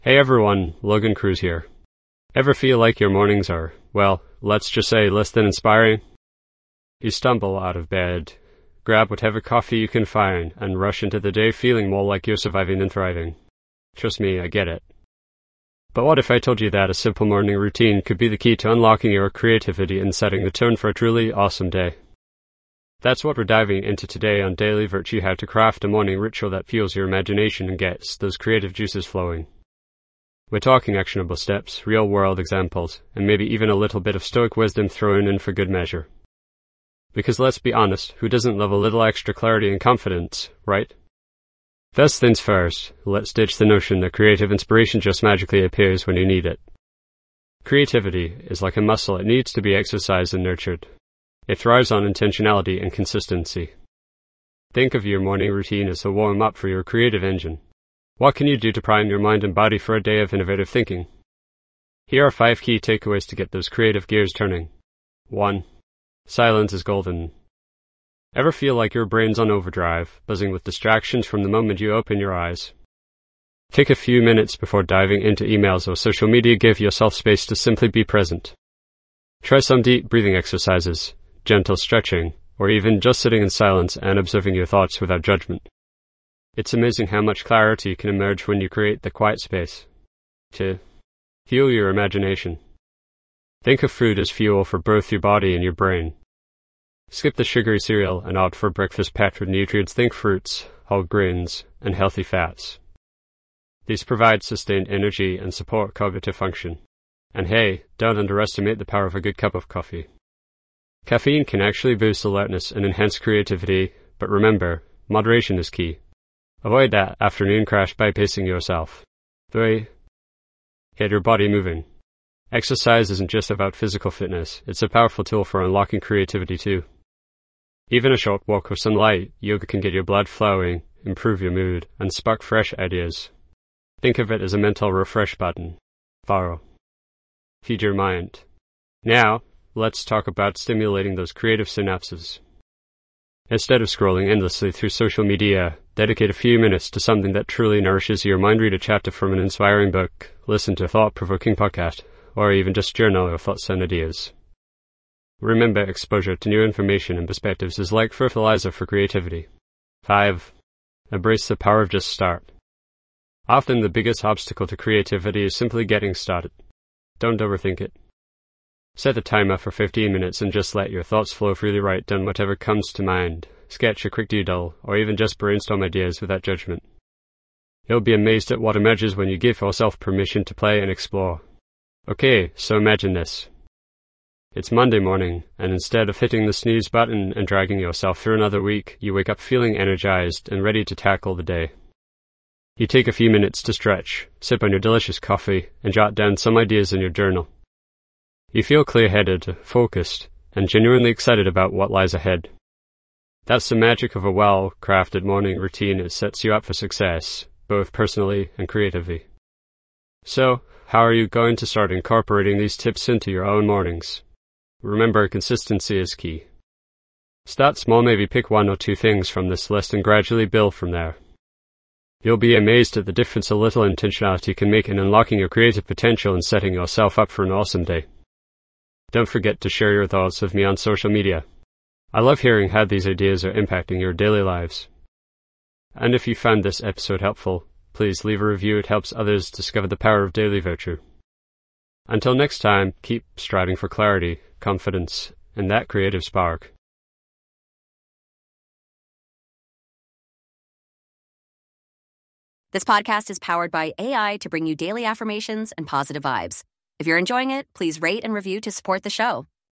Hey everyone, Logan Cruz here. Ever feel like your mornings are, well, let's just say less than inspiring? You stumble out of bed, grab whatever coffee you can find, and rush into the day feeling more like you're surviving than thriving. Trust me, I get it. But what if I told you that a simple morning routine could be the key to unlocking your creativity and setting the tone for a truly awesome day? That's what we're diving into today on Daily Virtue: how to craft a morning ritual that fuels your imagination and gets those creative juices flowing. We're talking actionable steps, real-world examples, and maybe even a little bit of stoic wisdom thrown in for good measure. Because let's be honest, who doesn't love a little extra clarity and confidence, right? First things first, let's ditch the notion that creative inspiration just magically appears when you need it. Creativity is like a muscle. It needs to be exercised and nurtured. It thrives on intentionality and consistency. Think of your morning routine as a warm-up for your creative engine. What can you do to prime your mind and body for a day of innovative thinking? Here are 5 key takeaways to get those creative gears turning. 1. Silence is golden. Ever feel like your brain's on overdrive, buzzing with distractions from the moment you open your eyes? Take a few minutes before diving into emails or social media. Give yourself space to simply be present. Try some deep breathing exercises, gentle stretching, or even just sitting in silence and observing your thoughts without judgment. It's amazing how much clarity can emerge when you create the quiet space. 2. Fuel your imagination. Think of food as fuel for both your body and your brain. Skip the sugary cereal and opt for breakfast packed with nutrients. Think fruits, whole grains, and healthy fats. These provide sustained energy and support cognitive function. And hey, don't underestimate the power of a good cup of coffee. Caffeine can actually boost alertness and enhance creativity, but remember, moderation is key. Avoid that afternoon crash by pacing yourself. 3. Get your body moving. Exercise isn't just about physical fitness, it's a powerful tool for unlocking creativity too. Even a short walk or sunlight, yoga can get your blood flowing, improve your mood, and spark fresh ideas. Think of it as a mental refresh button. 4. Feed your mind. Now, let's talk about stimulating those creative synapses. Instead of scrolling endlessly through social media, dedicate a few minutes to something that truly nourishes your mind. Read a chapter from an inspiring book, listen to a thought-provoking podcast, or even just journal your thoughts and ideas. Remember, exposure to new information and perspectives is like fertilizer for creativity. 5. Embrace the power of just start. Often the biggest obstacle to creativity is simply getting started. Don't overthink it. Set a timer for 15 minutes and just let your thoughts flow freely. Write down whatever comes to mind, sketch a quick doodle, or even just brainstorm ideas without judgment. You'll be amazed at what emerges when you give yourself permission to play and explore. Okay, so imagine this. It's Monday morning, and instead of hitting the snooze button and dragging yourself through another week, you wake up feeling energized and ready to tackle the day. You take a few minutes to stretch, sip on your delicious coffee, and jot down some ideas in your journal. You feel clear-headed, focused, and genuinely excited about what lies ahead. That's the magic of a well-crafted morning routine. It sets you up for success, both personally and creatively. So, how are you going to start incorporating these tips into your own mornings? Remember, consistency is key. Start small. Maybe pick 1 or 2 things from this list and gradually build from there. You'll be amazed at the difference a little intentionality can make in unlocking your creative potential and setting yourself up for an awesome day. Don't forget to share your thoughts with me on social media. I love hearing how these ideas are impacting your daily lives. And if you found this episode helpful, please leave a review. It helps others discover the power of daily virtue. Until next time, keep striving for clarity, confidence, and that creative spark. This podcast is powered by AI to bring you daily affirmations and positive vibes. If you're enjoying it, please rate and review to support the show.